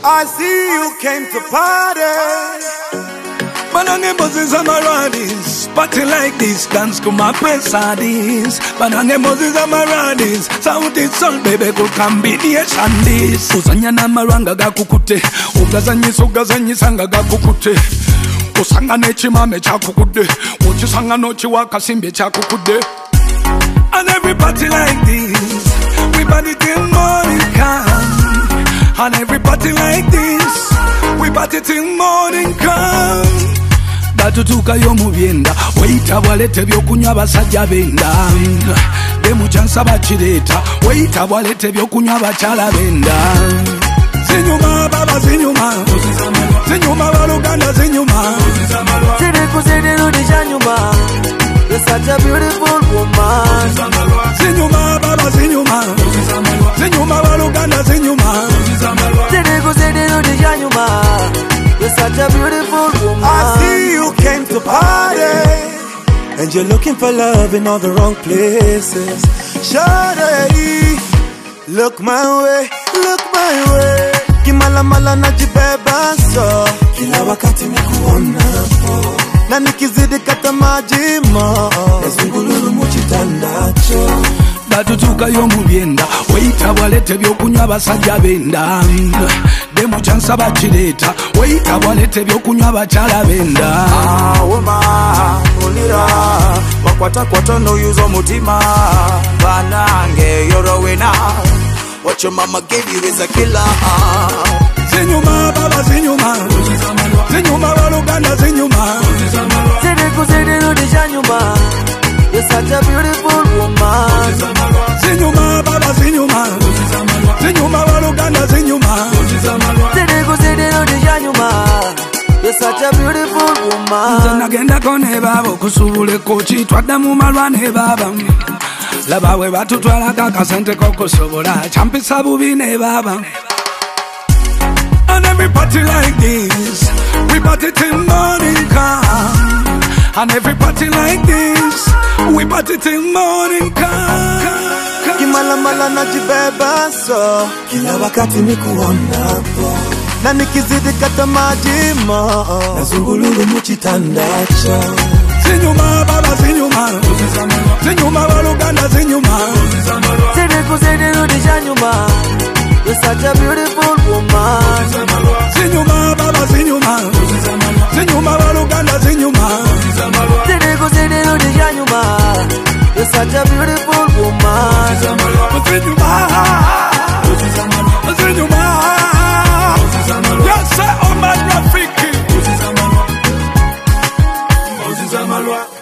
I see you came to party. Banange Moses Amaradis, party like this, dance to my pesadis. Banange Moses Amaradis, sound is soul, baby, good combination this. Usanya na maranga gakukute, ugazanyi sanga gakukute. Usanga nechi mame chakukude, uchisanga nochi wakasimbe chakukude. And every party like this, we party till morning come. And every party like this, we party till morning come. Batutuka yo mubyenda weita walete byokunywa basajja benda demu chansa bachireta weita walete byokunywa bachala benda zinyuma baba zinyuma baluganda zinyuma Ziri kuzidi rudi janyuma. You're such a beautiful woman. zinyuma baba zinyuma baluganda zinyuma Ziri kuzidi rudi janyuma. You're such a beautiful woman. I see you came to party, and you're looking for love in all the wrong places. Shawty, look my way, kimala mala najibeba so kila wakati nikuona po, na nikizidi kata majimo nazungululu muchitandacho. Batutuka yo mubyenda weita walete byokunywa basajja benda demu chansa bachireta weita walete byokunywa bachala benda woma ulira wakwata no yuzo mutima banange you're a winner. What your mama gave you is a killer. zinyuma baba zinyuma baluganda zinyuma Ziri kuzidi rudi janyuma. You're such a beautiful woman. zinyuma baba zinyuma baluganda zinyuma Ziri kuzidi rudi janyuma. You're such a beautiful woman. nagenda kone babo kusubule kochi twadda mu malwane baba laba we batutwala kakasente kokusobola champisa bubi ne baba. And every party like this, we party till morning come. And every party like this, we party till morning come. Kimala mala najibeba so kila wakati nikuona po, na nikizidi kata majimo nazungululu muchitandacho. zinyuma baba zinyuma baluganda zinyuma Ziri kuzidi rudi janyuma. You're such a beautiful woman. zinyuma baba zinyuma baluganda zinyuma Ziri kuzidi rudi janyuma. You're such a beautiful woman. zinyuma yes sir, oh my Rafiki Moses Amalwa